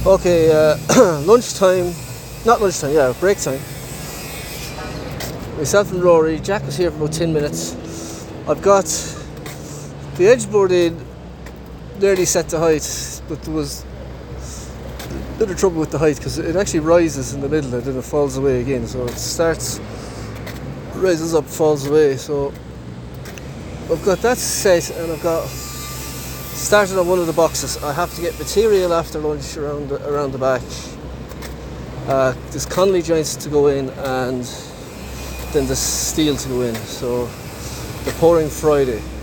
Okay, lunchtime, not lunchtime, yeah, break time. Myself and Rory, Jack was here for about 10 minutes. I've got the edge board in nearly set to height, but there was a bit of trouble with the height because it actually rises in the middle and then it falls away again. So it starts, rises up, falls away. So I've got that set and I've got started on one of the boxes. I have to get material after lunch around the back. There's Connolly joints to go in and then the steel to go in. So the pouring Friday.